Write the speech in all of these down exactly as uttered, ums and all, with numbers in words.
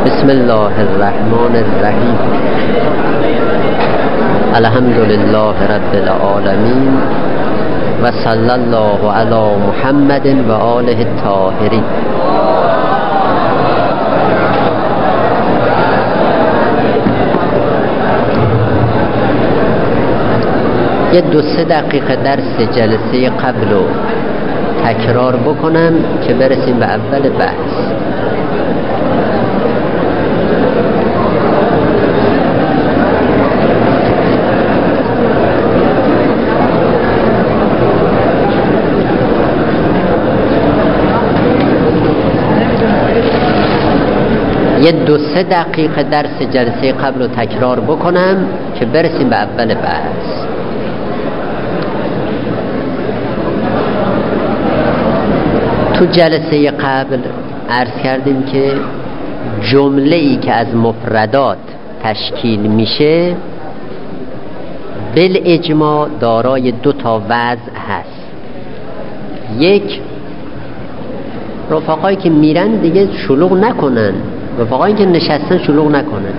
بسم الله الرحمن الرحیم. الحمد لله رب العالمین و صلی الله علی محمد و آله الطاهرین. یه دو سه دقیقه درس جلسه قبل رو تکرار بکنم که برسیم به اول بحث. یه دو سه دقیقه درس جلسه قبل رو تکرار بکنم که برسیم به اول بحث. تو جلسه قبل عرض کردیم که جمله ای که از مفردات تشکیل میشه بالاجماع دارای دو تا وضع هست. یک، رفقایی که میرن دیگه شلوغ نکنن، رفقایی که نشستن شلوغ نکنن.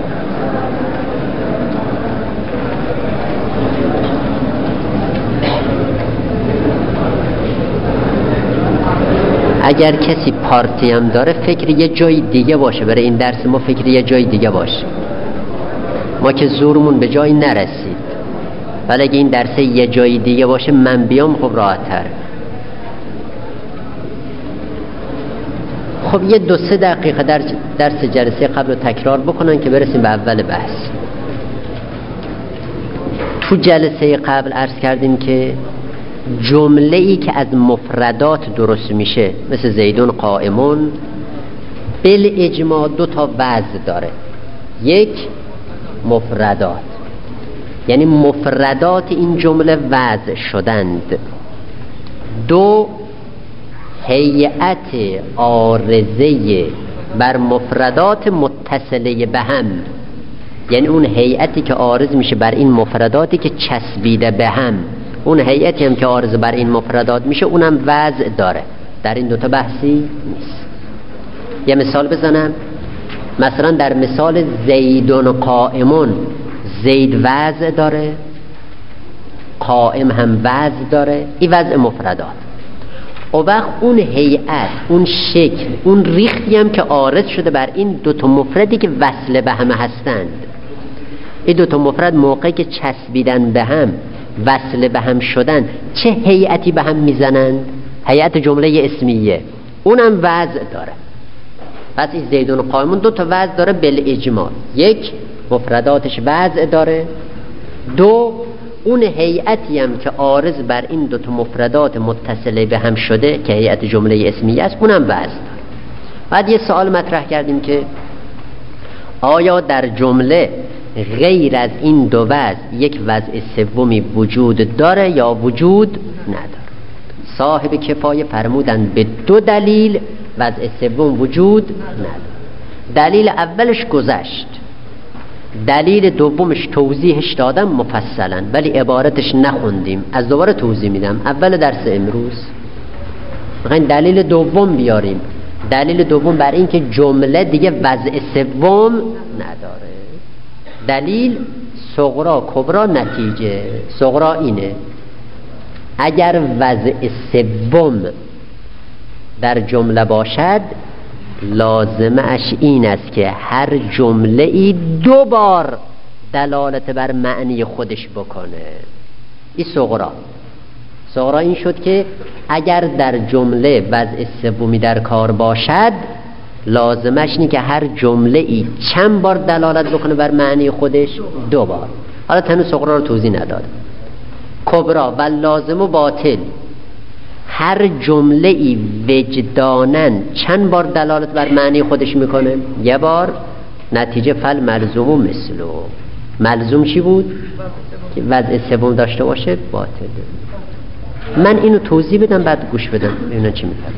اگر کسی پارتی هم داره فکر یه جای دیگه باشه، برای این درس ما فکر یه جای دیگه باشه. ما که زورمون به جایی نرسید، ولی اگه این درس یه جای دیگه باشه من بیام خب راحت تر. خب یه دو سه دقیقه در درس جلسه قبل رو تکرار بکنن که برسیم به اول بحث. تو جلسه قبل عرض کردیم که جمله ای که از مفردات درست میشه مثل زیدون قائمون بالاجماع دو تا وضع داره. یک، مفردات، یعنی مفردات این جمله وضع شدند. دو، هیئت عارضه بر مفردات متصله به هم، یعنی اون هیئتی که عارض میشه بر این مفرداتی که چسبیده به هم، اون هیئتی هم که عارض بر این مفردات میشه اونم وضع داره. در این دوتا بحثی نیست. یه مثال بزنم. مثلا در مثال زیدون قائمون، زید وضع داره، قائم هم وضع داره، این وضع مفردات. و وقت اون هیئت، اون شکل، اون ریختی هم که عارض شده بر این دوتا مفردی که وصل به هم هستند، این دوتا مفرد موقعی که چسبیدن به هم، وصل به هم شدن، چه هیئتی به هم میزنند؟ هیئت جمله اسمیه، اونم وضع داره. پس این زیدون قائمون دو تا وضع داره بالاجماع. یک، مفرداتش وضع داره. دو، اون هیئتی هم که عارض بر این دو تا مفردات متصله به هم شده که هیئت جمله اسمیه است اونم وضع داره. بعد یه سوال مطرح کردیم که آیا در جمله غیر از این دو وضع یک وضع سومی وجود داره یا وجود نداره؟ صاحب کفایه فرمودند به دو دلیل وضع سوم وجود نداره. دلیل اولش گذشت، دلیل دومش توضیحش دادم مفصلا ولی عبارتش نخوندیم، از دوباره توضیح میدم. اول درس امروز میخوایم دلیل دوم بیاریم. دلیل دوم بر این که جمله دیگه وضع سوم نداره. دلیل صغرا کبرا نتیجه. صغرا اینه: اگر وضع سوم در جمله باشد لازمه اش این است که هر جمله ای دو بار دلالت بر معنی خودش بکنه. این صغرا. صغرا این شد که اگر در جمله وضع سومی در کار باشد لازمش اینه که هر جمله ای چند بار دلالت بکنه بر معنی خودش؟ دو بار. حالا تنو صغرا رو توضیح نداد. کبرا و لازم و باطل، هر جمله ای وجدانن چند بار دلالت بر معنی خودش میکنه؟ یه بار. نتیجه فل ملزوم و مثلو. ملزوم چی بود؟ که وضع سوم داشته باشه باطل. من اینو توضیح بدم بعد گوش بدم ببینن چی میگن.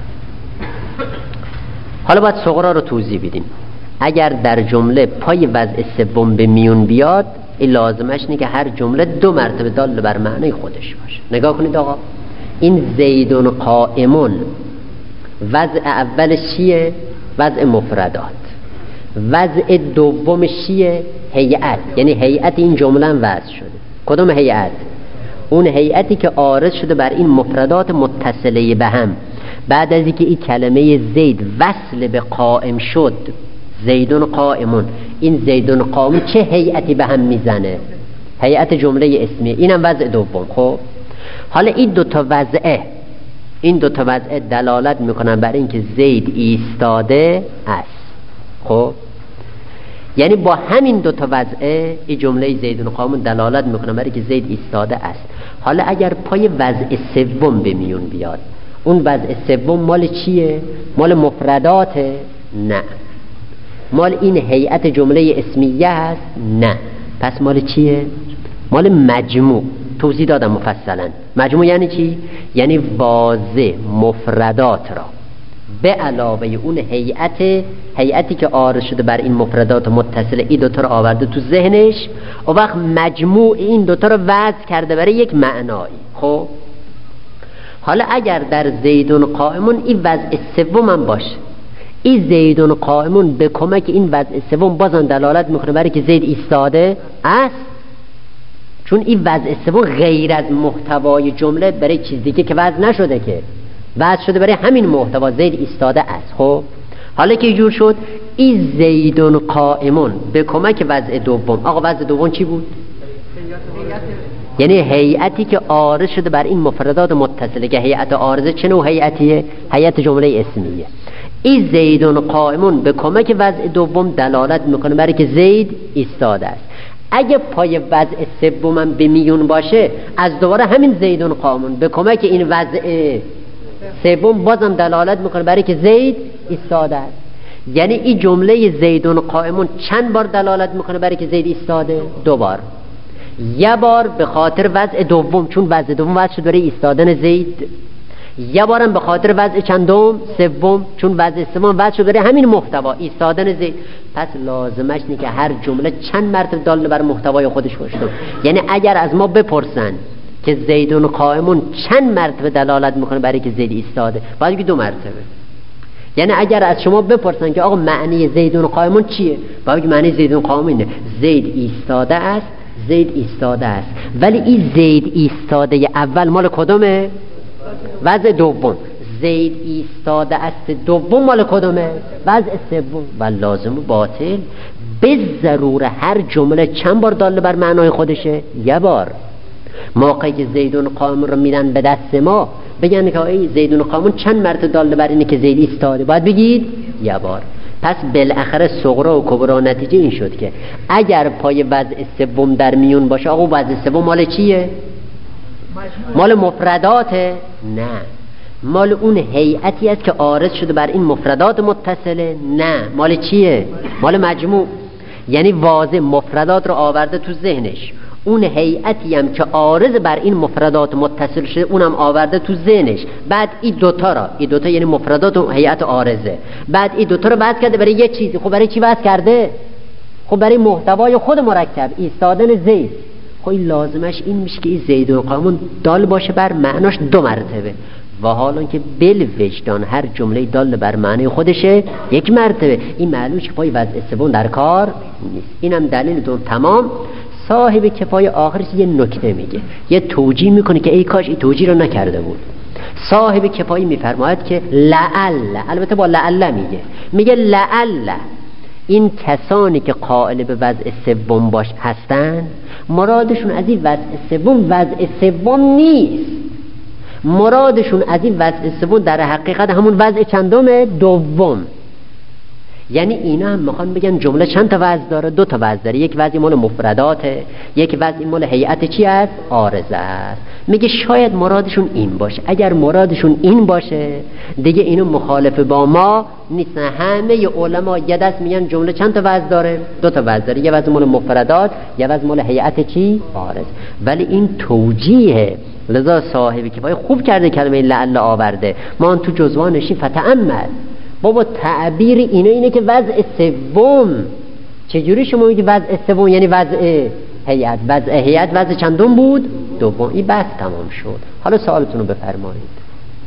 حالا باید صغرا رو توضیح بدیم. اگر در جمله پای وضع سوم به میون بیاد این لازمش اینه که هر جمله دو مرتبه دال بر معنی خودش باشه. نگاه کنید آقا، این زیدون قائمون وضع اولش چیه؟ وضع مفردات. وضع دومش چیه؟ هیئت، یعنی هیئت این جمله وضع شده. کدوم هیئت؟ اون هیئتی که عارض شده بر این مفردات متصله به هم. بعد از اینکه این کلمه زید وصل به قائم شد، زیدون قائمون، این زیدون قائمون چه هیئتی به هم میزنه؟ هیئت جمله اسمیه. اینم وضع دوم. خب حالا این دو تا وضعه این دو تا وضعه دلالت میکنن بر اینکه زید ایستاده است. خب یعنی با همین دو تا وضعه این جمله زیدون قائمون دلالت میکنه بر اینکه زید ایستاده است. حالا اگر پای وضع سوم به میون بیاد، اون وضع سوم مال چیه؟ مال مفرداته؟ نه. مال این هیئت جمله اسمیه است؟ نه. پس مال چیه؟ مال مجموع. توضیح دادم مفصلا. مجموع یعنی چی؟ یعنی واضح مفردات را به علاوه اون هیئت هیئتی که عارض شده بر این مفردات متصله، این دوتا رو آورده تو ذهنش و وقت مجموع این دوتا رو وضع کرده برای یک معنایی. خب حالا اگر در زیدون قائمون این وضع سوم هم باشه، این زیدون قائمون به کمک این وضع سوم بازم دلالت میکنه برای که زید ایستاده است، چون این وضع سوم غیر از محتوای جمله برای چیز دیگه که وضع نشده، که وضع شده برای همین محتوا زید ایستاده است. خب حالا که جور شد این زیدون قائمون به کمک وضع دوم. آقا وضع دوم چی بود؟ یعنی هیئتی که عارض شده بر این مفردات متصله، که هیئت عارضه چه نوع هیئتیه؟ هیئت جمله اسمیه. این زیدون قائمون به کمک وضع دوم دلالت میکنه برای که زید ایستاده است. اگه پای وضع سوم به میون باشه، از دوباره همین زیدون قائمون به کمک این وضع سوم بازم دلالت میکنه برای که زید ایستاده است. یعنی این جمله زیدون قائمون چند بار دلالت میکنه برای که زید ایستاده؟ دو بار. یه بار به خاطر وضع دوم، چون وضع دوم وضع شد برای ایستادن زید. یه بارم به خاطر وضع چندم؟ سوم، چون وضع سوم وضع شد برای همین محتوا ایستادن زید. پس لازمش اینه که هر جمله چند مرتبه دال بر محتوای خودش باشه. یعنی اگر از ما بپرسن که زیدون قائمون چند مرتبه دلالت میکنه برای که زید ایستاده، باید بگی دو مرتبه. یعنی اگر از شما بپرسن که آقا معنی زیدون قائمون چیه، باید بگی معنی زیدون قائمون اینه زید ایستاده است، زید ایستاده است. ولی این زید ایستاده اول مال کدومه؟ وضع دوم. زید ایستاده است دوم مال کدومه؟ وضع سوم. و لازم و باطل به ضرور هر جمله چند بار داله بر معنای خودشه؟ یه بار. موقعی که زیدون قائمون رو میدن به دست ما، بگن که ای زیدون قائمون چند مرتبه داله بر اینه که زید ایستاده، باید بگید یه بار. پس بالاخره صغرا و کبرا نتیجه این شد که اگر پای وضع سوم در میون باشه، آقا وضع سوم مال چیه؟ مال مفرداته؟ نه، مال اون هیئتی است که عارض شده بر این مفردات متصله. نه، مال چیه؟ مال مجموع. یعنی واضح مفردات رو آورده تو ذهنش، اون هیئتی هم که عارض بر این مفردات متصل شده اونم آورده تو ذهنش. بعد این دوتا را این دوتا یعنی مفردات و هیئت عارضه، بعد این دوتا رو وضع کرده برای یه چیزی. خب برای چی وضع کرده؟ خب برای محتوای خود مرکب ایستادن زید. خب این لازمش این میشه که این زیدون قائمون دال باشه بر معناش دو مرتبه، و حالا که بل وجدان هر جمله دال بر معنی خودشه یک مرتبه. این معلومه که پای وضع سوم در کار نیست. اینم دلیل دون تمام. صاحب کفایه آخرش یه نکته میگه، یه توجیه میکنه که ای کاش این توجیه رو نکرده بود. صاحب کفایه میفرماید که لعل، البته با لعل میگه، میگه لعل این کسانی که قائل به وضع سوم باش هستن، مرادشون از این وضع سوم وضع سوم نیست، مرادشون از این وضع سوم در حقیقت همون وضع چندم؟ دوم. یعنی اینا هم میخوان بگن جمله چند تا وضع داره؟ دو تا وضع داره. یک وضع مال مفرداته، یک وضع مال هیئت چی است؟ عارضه است. میگه شاید مرادشون این باشه. اگر مرادشون این باشه دیگه اینو مخالف با ما نیستن. همه علما یه دست میگن جمله چند تا وضع داره؟ دو تا وضع داره، یه وضع مال مفردات، یه وضع مال هیئت چی؟ عارض. ولی این توجیه، لذا صاحب کفایه خوب کرده کلمه لعل آورده. ما تو جزوانشی فتأمل بابا تعبیر اینه اینه که وضع سوم. چجوری شما میگی وضع سوم یعنی وضع هیئت؟ وضع هیئت وضع چندم بود؟ دوم. این بحث تمام شد. حالا سوالتون رو بفرمایید.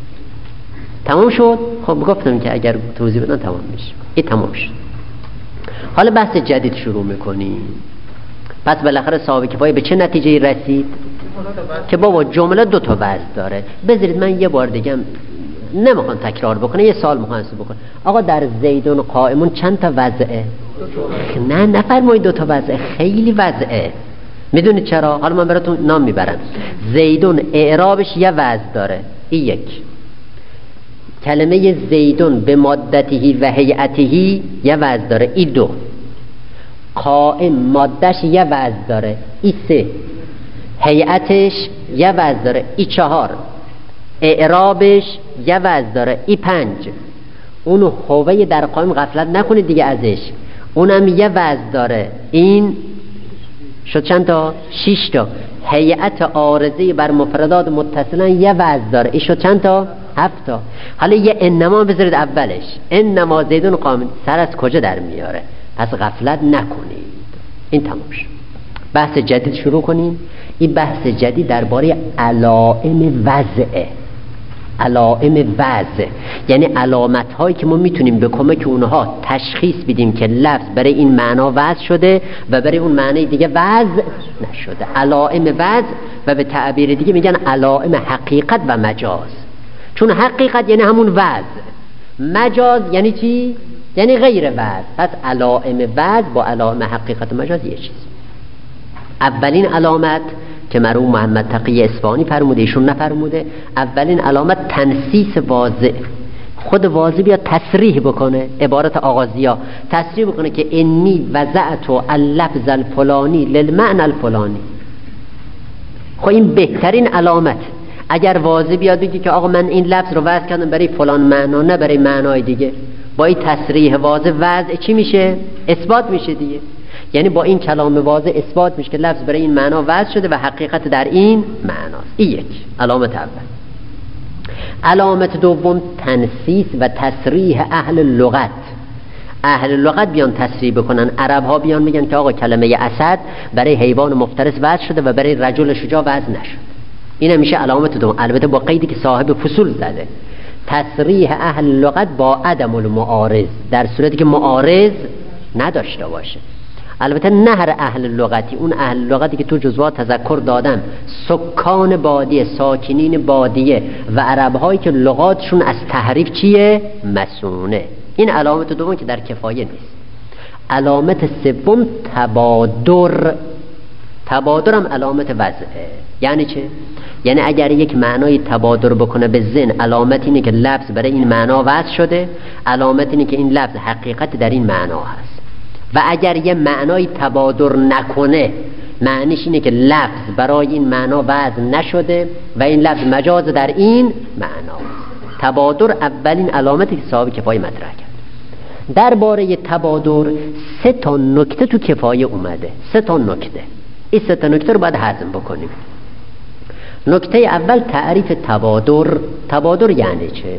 تمام شد؟ خب گفتم که اگر توضیح بدن تمام میشه. این تمام شد. حالا بحث جدید شروع میکنیم. پس بالاخره صاحب کفایه به چه نتیجه رسید؟ که بابا جمله دو تا وزن داره. بذارید من یه بار دیگه نمیخوام تکرار بکنه، یه سال محاسبه بکنه. آقا در زیدون قائمون چند تا وضعه؟ نه نفرمایید دو تا وضعه، خیلی وضعه. میدونید چرا؟ حالا من براتون نام میبرم. زیدون اعرابش یه وضع داره، این یک. کلمه زیدون به مادتهی و هیئتهی یه وضع داره، این دو. قائم مادهش یه وضع داره، این سه. هیئتش یه وضع داره، این چهار. اعرابش یه وضع داره، این پنج. اونو هوه در قائم غفلت نکنید دیگه ازش، اونم یه وضع داره، این شد چند تا؟ شش تا. هیئت عارضه بر مفردات متصلا یه وضع داره، این شد چند تا؟ هفت تا. حالا یه انما بذارید اولش، انما زیدون قائم، سر از کجا در میاره؟ پس غفلت نکنید. این تمام شد. بحث جدید شروع کنیم. این بحث جدید درباره علائم وضعه. علائم وضع یعنی علامت هایی که ما میتونیم به کمک اونها تشخیص بدیم که لفظ برای این معنا وضع شده و برای اون معنی دیگه وضع نشده. علائم وضع و به تعبیر دیگه میگن علائم حقیقت و مجاز. چون حقیقت یعنی همون وضع، مجاز یعنی چی؟ یعنی غیر وضع. پس علائم وضع با علائم حقیقت و مجاز یه چیز. اولین علامت که مرحوم محمد تقی اصفهانی فرموده، ایشون نفرموده، اولین علامت تنصیص واضح. خود واضح بیا تصریح بکنه، عبارت آغازیا تصریح بکنه که انی وضعت اللفظ الفلانی للمعنى الفلانی. خب این بهترین علامت. اگر واضح بیاد بگی که آقا من این لفظ رو وضع کردم برای فلان معنا نه برای معنای دیگه، با این تصریح واضح وضع چی میشه؟ اثبات میشه دیگه. یعنی با این کلام واضح اثبات میشه که لفظ برای این معنا وضع شده و حقیقت در این معناست. این یک علامت اول. علامت دوم تنصیص و تصریح اهل لغت. اهل لغت بیان تصریح بکنن، عرب ها بیان میگن که آقا کلمه اسد برای حیوان مفترس وضع شده و برای رجل شجاع وضع نشد. این میشه علامت دوم، البته با قیدی که صاحب فصول زده. تصریح اهل لغت با عدم المعارض، در صورتی که معارض نداشته باشه. البته نه هر اهل لغتی، اون اهل لغتی که تو جزوات تذکر دادم، سکان بادیه، ساکنین بادیه و عربهایی که لغاتشون از تحریف چیه؟ مسونه. این علامت دوم که در کفایه نیست. علامت سوم تبادر. تبادر هم علامت وضعه. یعنی چه؟ یعنی اگر یک معنای تبادر بکنه به ذهن، علامت اینه که لفظ برای این معنا وضع شده، علامت اینه که این لفظ حقیقت در این معنا هست. و اگر یه معنای تبادر نکنه، معنیش اینه که لفظ برای این معنا وضع نشده و این لفظ مجاز در این معنا. تبادر اولین علامتی که صاحب کفایه مطرح کرد. درباره تبادر سه تا نکته تو کفایه اومده. سه تا نکته. این سه تا نکته رو باید هضم بکنیم. نکته اول تعریف تبادر. تبادر یعنی چه؟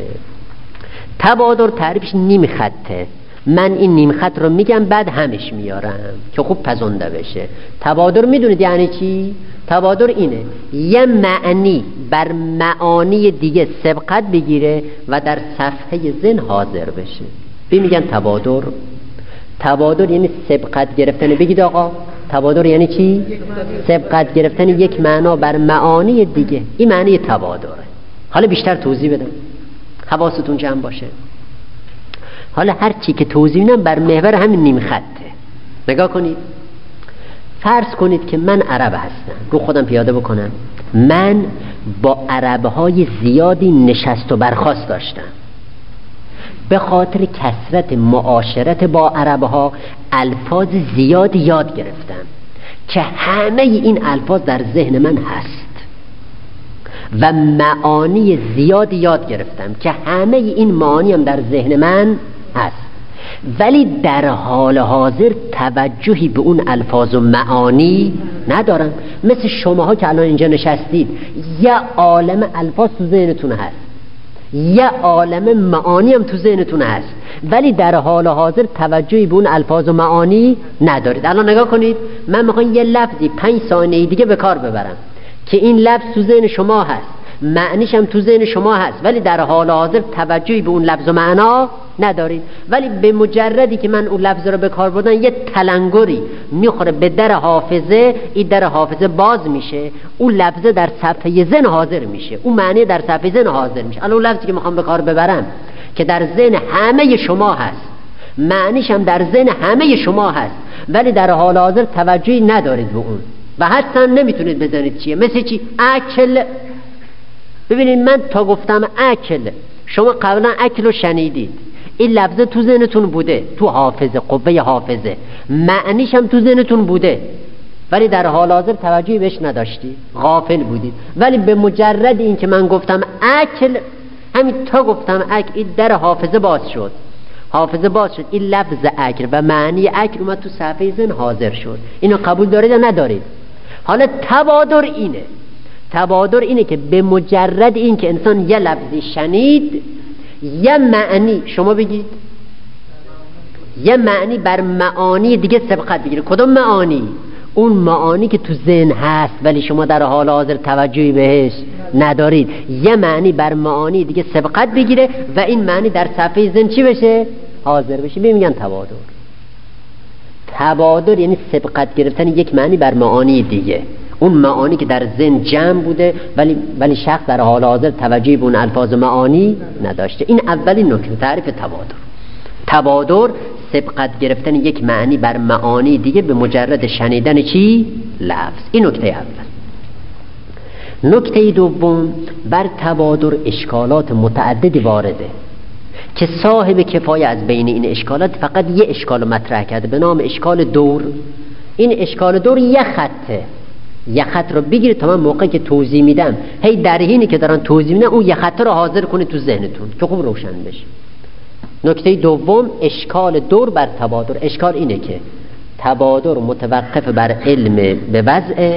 تبادر تعریفش نیم خطه. من این نیم خط رو میگم بعد همش میارم که خوب پزنده بشه. تبادر میدونید یعنی چی؟ تبادر اینه یه معنی بر معانی دیگه سبقت بگیره و در صفحه ذهن حاضر بشه. بی میگن تبادر. تبادر یعنی سبقت گرفتن. بگید آقا تبادر یعنی چی؟ سبقت گرفتن یک معنا بر معانی دیگه. این معنی تبادره. حالا بیشتر توضیح بدم، حواستون جمع باشه. حالا هر چی که توضیح میدم بر محور همین نیم خطه. نگاه کنید. فرض کنید که من عرب هستم، رو خودم پیاده بکنم. من با عربهای زیادی نشست و برخاست داشتم. به خاطر کثرت معاشرت با عربها الفاظ زیاد یاد گرفتم که همه این الفاظ در ذهن من هست و معانی زیاد یاد گرفتم که همه این معانی هم در ذهن من هست، ولی در حال حاضر توجهی به اون الفاظ و معانی ندارم. مثل شماها که الان اینجا نشستید، یه عالم الفاظ تو ذهنتون هست، یه عالم معانی هم تو ذهنتون هست، ولی در حال حاضر توجهی به اون الفاظ و معانی ندارید. الان نگاه کنید، من میخوام یه لفظی پنج ثانیه دیگه به کار ببرم که این لفظ تو ذهن شما هست، معنیش هم تو ذهن شما هست، ولی در حال حاضر توجهی به اون لفظ و معنا ندارید. ولی به مجردی که من اون لفظ رو به کار بردم یه تلنگری میخوره به در حافظه، این در حافظه باز میشه، اون لفظ در صفحه ذهن حاضر میشه، اون معنی در صفحه ذهن حاضر میشه. الان اون لفظی که میخوام به کار ببرم که در ذهن همه شما هست، معنیش هم در ذهن همه شما هست، ولی در حال حاضر توجهی ندارید به اون و حتی نمیتونید بزنید چیه. مثل چی؟ اکل. ببینید من تا گفتم اکل، شما قبلا اکل رو شنیدید، این لفظه تو ذهنتون بوده، تو حافظه، قوه حافظه، معنیش هم تو ذهنتون بوده، ولی در حال حاضر توجهی بهش نداشتید، غافل بودید. ولی به مجرد این که من گفتم اکل، همین تا گفتم اکل، این در حافظه باز شد، حافظه باز شد، این لفظ اکل و معنی اکل اومد تو صفحه ذهن حاضر شد. اینو قبول دارید یا ندارید؟ حالا تبادر اینه، تبادر اینه که به مجرد این که انسان یه لفظی شنید، یه معنی، شما بگید یه معنی بر معانی دیگه سبقت بگیره. کدوم معانی؟ اون معانی که تو ذهن هست ولی شما در حال حاضر توجهی بهش ندارید، یه معنی بر معانی دیگه سبقت بگیره و این معنی در صفحه ذهن چی بشه؟ حاضر بشه. میگن تبادر. تبادر یعنی سبقت گرفتن یک معنی بر معانی دیگه، اون معانی که در ذهن جمع بوده ولی ولی شخص در حال حاضر توجهی به اون الفاظ معانی نداشته. این اولین نکته تعریف تبادر. تبادر سبقت گرفتن یک معنی بر معانی دیگه به مجرد شنیدن چی؟ لفظ. این نکته اول. نکته دوم، بر تبادر اشکالات متعددی وارده که صاحب کفایه از بین این اشکالات فقط یه اشکال مطرح کرده به نام اشکال دور. این اشکال دور یه خطه، یه خط رو بگیرید تا من موقعی که توضیح میدم هی در حینی که دارن توضیح میدن اون یه خط رو حاضر کنید تو ذهنتون که خوب روشن بشه. نکته دوم، اشکال دور بر تبادر. اشکال اینه که تبادر متوقف بر علم به وضع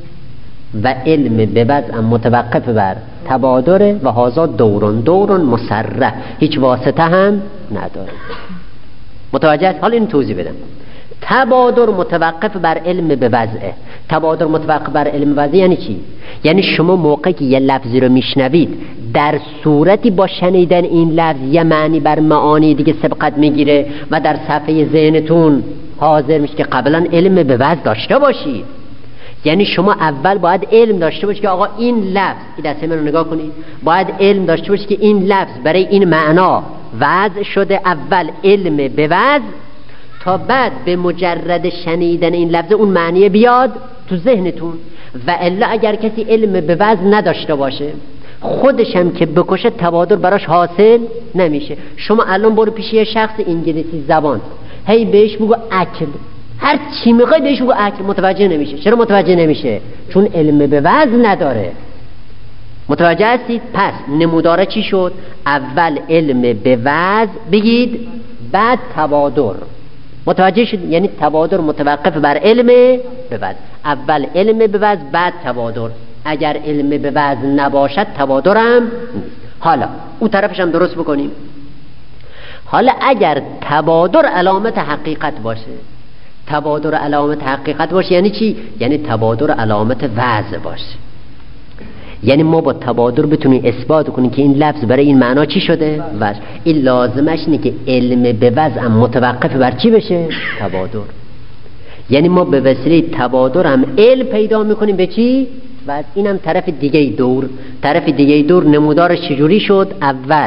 و علم به وضع متوقف بر تبادر و هازا دورون دورون مسرح، هیچ واسطه هم نداره. متوجه است؟ حالا این توضیح بدم. تبادر متوقف بر علم به وضع. تبادر متوقف بر علم به وضع یعنی چی؟ یعنی شما موقعی که یه لفظی رو میشنوید در صورتی با شنیدن این لفظ یه معنی بر معانی دیگه سبقت میگیره و در صفحه ذهنتون حاضر میشه که قبلا علم به وضع داشته باشید. یعنی شما اول باید علم داشته باشید که آقا این لفظ، این دسته من رو نگاه کنید، باید علم داشته باشید که این لفظ برای این معنا وضع شده. اول علم به وضع تا بعد به مجرد شنیدن این لفظ اون معنی بیاد تو ذهنتون. و الا اگر کسی علم به وضع نداشته باشه خودش هم که بکشه تبادر براش حاصل نمیشه. شما الان برو پیش یه شخص انگلیسی زبان، هی بهش بگو اکل، هر چی میخوای بهش بگو اکل، متوجه نمیشه. چرا متوجه نمیشه؟ چون علم به وضع نداره. متوجه هستید؟ پس نموداره چی شد؟ اول علم به وضع بگید، بعد تبادر. متوجه شد؟ یعنی تبادر متوقف بر علم به وضع. اول علم به وضع بعد تبادر. اگر علم به وضع نباشد تبادر هم نیست. حالا اون طرفش هم درست بکنیم. حالا اگر تبادر علامت حقیقت باشه، تبادر علامت حقیقت باشه یعنی چی؟ یعنی تبادر علامت وضع باشه. یعنی ما با تبادر بتونیم اثبات کنیم که این لفظ برای این معنا چی شده؟ وضع. این لازمش اینه که علم به وضع متوقف بر چی بشه؟ تبادر. یعنی ما به وسیله تبادر هم علم پیدا میکنیم به چی؟ وضع. اینم طرف دیگه دور. طرف دیگه دور نمودارش چجوری شد؟ اول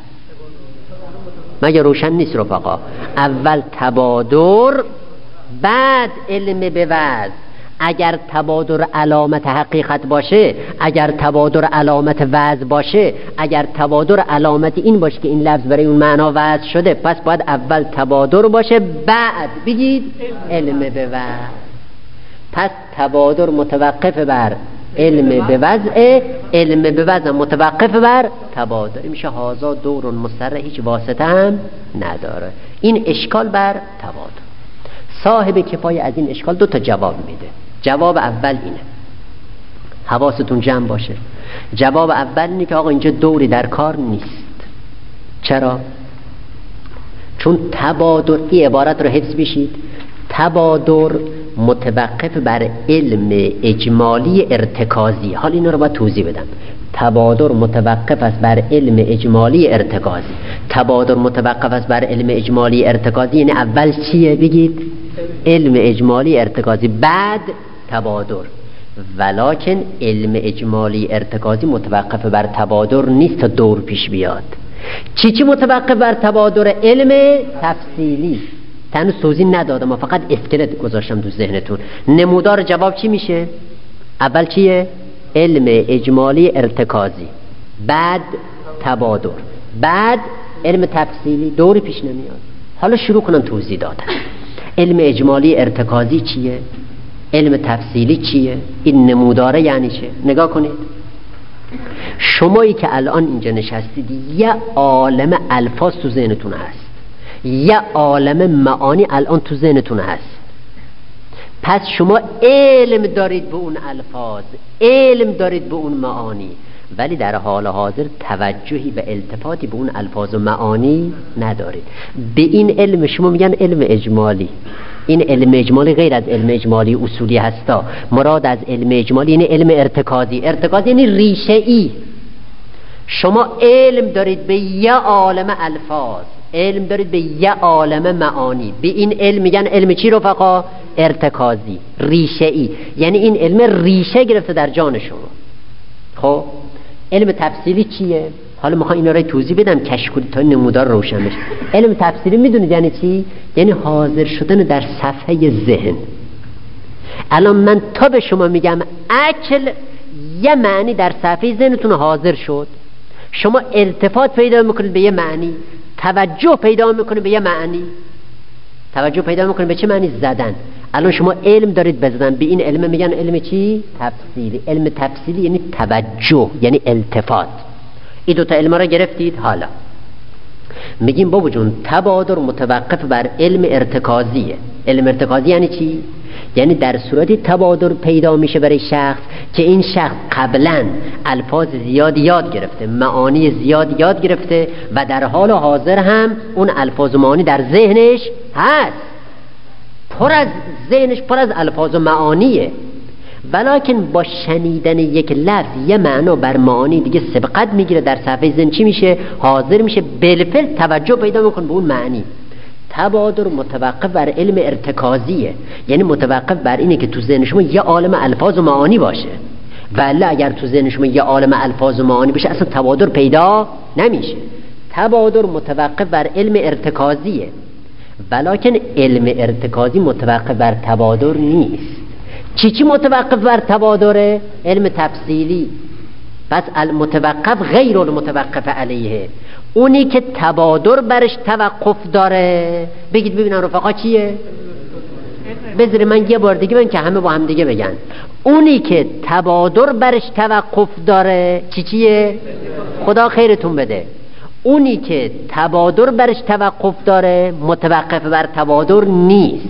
مگه روشن نیست رفقا؟ اول تبادر بعد علم به وضع. اگر تبادر علامت حقیقت باشه، اگر تبادر علامت وضع باشه، اگر تبادر علامت این باشه که این لفظ برای اون معنا وضع شده، پس باید اول تبادر باشه بعد بگید علم به وضع. پس تبادر متوقف بر علم به وضع، علم به وضع متوقف بر تبادر. میشه هازا دورون مسرح، هیچ واسطه هم نداره. این اشکال بر تبادر. صاحب کفایه از این اشکال دو تا جواب میده. جواب اول اینه، حواستون جمع باشه. جواب اول اینه که آقا اینجا دوری در کار نیست. چرا؟ چون تبادر، این عبارت رو حفظ بشید، تبادر متوقف بر علم اجمالی ارتکازی. حال اینا رو باید توضیح بدم. تبادر متوقف است بر علم اجمالی ارتکازی. تبادر متوقف است بر علم اجمالی ارتکازی یعنی اول چیه بگید؟ علم اجمالی ارتکازی، بعد تبادر. ولکن علم اجمالی ارتکازی متوقف بر تبادر نیست تا دور پیش بیاد. چی چی متوقف بر تبادر؟ علم تفصیلی. تنو توضیح ندادم، ما فقط اسکلت گذاشتم تو ذهنتون. نمودار جواب چی میشه؟ اول چیه؟ علم اجمالی ارتکازی، بعد تبادر، بعد علم تفصیلی. دوری پیش نمیاد. حالا شروع کنم توضیح دادن. علم اجمالی ارتکازی چیه؟ علم تفصیلی چیه؟ این نموداره یعنی چه؟ نگاه کنید. شمایی که الان اینجا نشستید یه عالم الفاظ تو ذهنتون هست، یه عالم معانی الان تو ذهنتون هست. پس شما علم دارید به اون الفاظ، علم دارید به اون معانی، ولی در حال حاضر توجهی به التفاتی به اون الفاظ و معانی ندارید. به این علم شما میگن علم اجمالی. این علم اجمالی غیر از علم اجمالی اصولی هستا. مراد از علم اجمالی یعنی علم ارتکازی. ارتکازی یعنی ریشه ای. شما علم دارید به یه عالم الفاظ، علم دارید به یه عالم معانی. به این علم میگن علم چی رفقا؟ ارتکازی، ریشه ای. یعنی این علم ریشه گرفته در جان شما. خب علم تفصیلی چیه؟ حالا میخوام اینا رو توضیح بدم کشکول تا نمودار روشن بشه. علم تفصیلی میدونید یعنی چی؟ یعنی حاضر شدن در صفحه ذهن. الان من تا به شما میگم اکل، یه معنی در صفحه ذهنتون حاضر شد، شما التفات پیدا میکنید به یه معنی، توجه پیدا میکنید به یه معنی. توجه پیدا میکنید به چه معنی؟ زدن. الان شما علم دارید بزدن، به این علم میگن علم چی؟ تفصیلی. علم تفصیلی یعنی توجه، یعنی التفات. این دوتا علم را گرفتید. حالا میگیم بابا جون تبادر متوقف بر علم ارتکازیه. علم ارتکازی یعنی چی؟ یعنی در صورتی تبادر پیدا میشه برای شخص که این شخص قبلا الفاظ زیاد یاد گرفته، معانی زیاد یاد گرفته و در حال حاضر هم اون الفاظ و معانی در ذهنش هست، پر از ذهنش پر از الفاظ و معانیه، ولکن با شنیدن یک لفظ یه معنا بر معانی دیگه سبقت میگیره در صفحه ذهن. چی میشه؟ حاضر میشه، بالفعل توجه پیدا میکنه به اون معنی. تبادر متوقف بر علم ارتکازیه، یعنی متوقف بر اینه که تو ذهن شما یه عالم الفاظ و معانی باشه، ولی اگر تو ذهن شما یه عالم الفاظ و معانی باشه اصلا تبادر پیدا نمیشه. تبادر متوقف بر علم ارتکازیه، ولکن علم ارتکازی متوقف بر تبادر نیست. چی چی متوقف بر تبادره؟ علم تفصیلی. پس المتوقف غیر المتوقف علیه، اونی که تبادر برش توقف داره. بگید ببینن رفقا چیه؟ بذاره من یه بار دیگه من که همه با هم دیگه بگن. اونی که تبادر برش توقف داره چی چیه؟ خدا خیرتون بده. اونی که تبادر برش توقف داره متوقف بر تبادر نیست.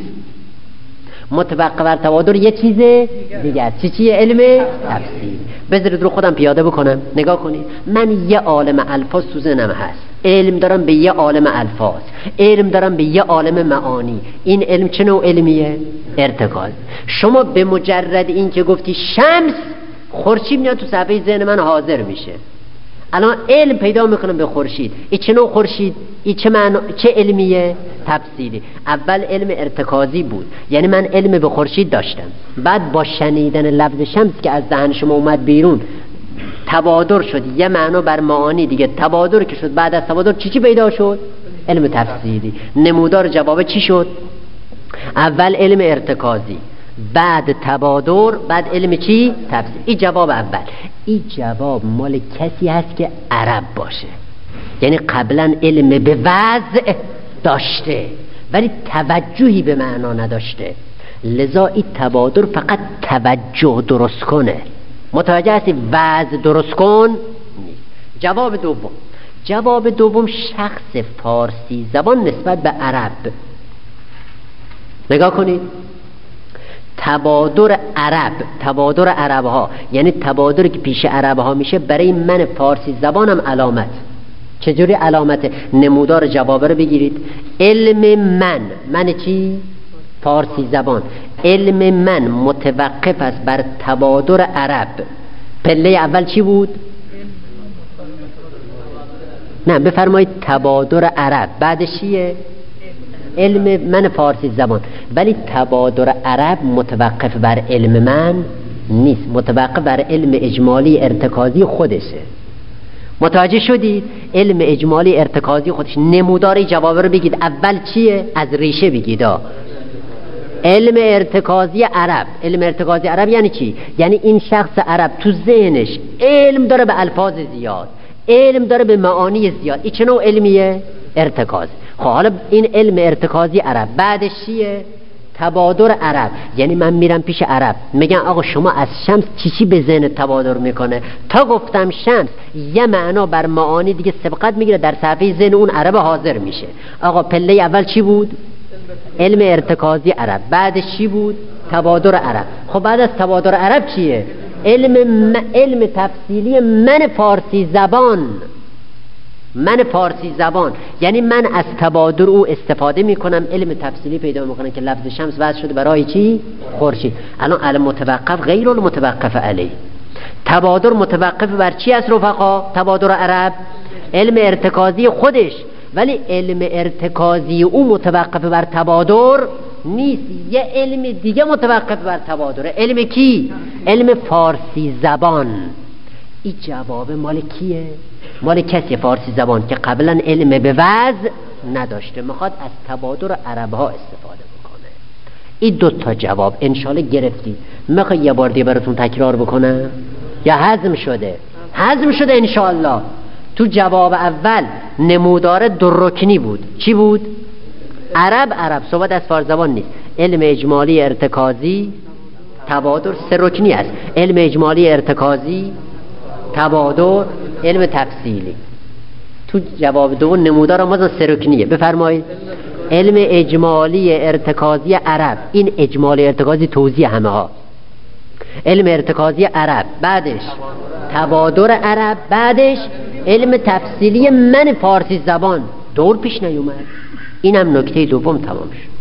متوقف بر تبادر یه چیز دیگه است. چی چیه؟ علم تفصیل. بذارید رو خودم پیاده بکنم. نگاه کنید، من یه عالم الفاظ تو ذهنم هست، علم دارم به یه عالم الفاظ، علم دارم به یه عالم معانی. این علم چه نوع علمیه؟ ارتکاز. شما به مجرد این که گفتی شمس، خورشید میاد تو صفحه ذهن من حاضر میشه. الان علم پیدا میکنم به خورشید. این چه نوع خورشید؟ این چه معنا؟ چه علمیه؟ تفصیلی. اول علم ارتکازی بود، یعنی من علم به خورشید داشتم، بعد با شنیدن لفظ شمس که از دهن شما اومد بیرون تبادر شد، یه معنا بر معانی دیگه. تبادر که شد، بعد از تبادر چی چی پیدا شد؟ علم تفصیلی. نمودار جواب چی شد؟ اول علم ارتکازی، بعد تبادر، بعد علم چی؟ تفصیل. این جواب اول. این جواب مال کسی هست که عرب باشه، یعنی قبلا علم به وضع داشته ولی توجهی به معنا نداشته، لذا این تبادر فقط توجه درست کنه. متوجه هستی؟ وضع درست کن نیست. جواب دوم. جواب دوم شخص فارسی زبان نسبت به عرب. نگاه کنید، تبادر عرب، تبادر عرب ها، یعنی تبادر که پیش عرب ها میشه، برای من فارسی زبانم علامت. چجوری علامته؟ نمودار جواب رو بگیرید. علم من، من چی؟ فارسی زبان. علم من متوقف است بر تبادر عرب. پله اول چی بود؟ نه بفرمایید تبادر عرب بعدش چیه؟ علم من فارسی زبان. ولی تبادر عرب متوقف بر علم من نیست، متوقف بر علم اجمالی ارتکازی خودشه. متوجه شدید؟ علم اجمالی ارتکازی خودش. نموداری جواب رو بگید. اول چیه؟ از ریشه بگید. علم ارتکازی عرب. علم ارتکازی عرب یعنی چی؟ یعنی این شخص عرب تو ذهنش علم داره به الفاظ زیاد، علم داره به معانی زیاد. این چه نوع علمیه؟ ارتکاز. خب حالا این علم ارتکازی عرب بعدش چیه؟ تبادر عرب. یعنی من میرم پیش عرب میگن آقا شما از شمس چی چی به ذهن تبادر میکنه؟ تا گفتم شمس یه معنا بر معانی دیگه سبقت میگیره، در صفحه ذهن اون عرب حاضر میشه. آقا پله اول چی بود؟ علم ارتکازی عرب. بعدش چی بود؟ تبادر عرب. خب بعد از تبادر عرب چیه؟ علم م... علم تفصیلی من فارسی زبان. من فارسی زبان یعنی من از تبادر او استفاده میکنم، علم تفصیلی پیدا میکنم که لفظ شمس وضع شده برای چی؟ خورشید. الان علم متوقف غیر المتوقف علیه. تبادر متوقف بر چی از رفقا؟ تبادر عرب علم ارتکازی خودش، ولی علم ارتکازی او متوقف بر تبادر نیست، یه علم دیگه متوقف بر تبادره. علم کی؟ علم فارسی زبان. این جواب مال کیه؟ مال کسی فارسی زبان که قبلا علم به وضع نداشته، میخواد از تبادر عرب ها استفاده بکنه. این دو تا جواب انشالله گرفتی. میخوای یه بار دیگه براتون تکرار بکنم یا هضم شده؟ هضم شده انشالله. تو جواب اول نمودار دو رکنی بود. چی بود؟ عرب عرب، صحبت از فارسی زبان نیست. علم اجمالی ارتکازی تبادر سه رکنی است. علم اجمالی ارتکازی تبادر علم تفصیلی. تو جواب دو نمودار ما سه رکنیه. بفرمایید. علم اجمالی ارتکازی عرب، این اجمالی ارتکازی توضیح همه ها. علم ارتکازی عرب، بعدش تبادر عرب، بعدش علم تفصیلی من فارسی زبان. دور پیش نیومد. اینم نکته دوم تمام شد.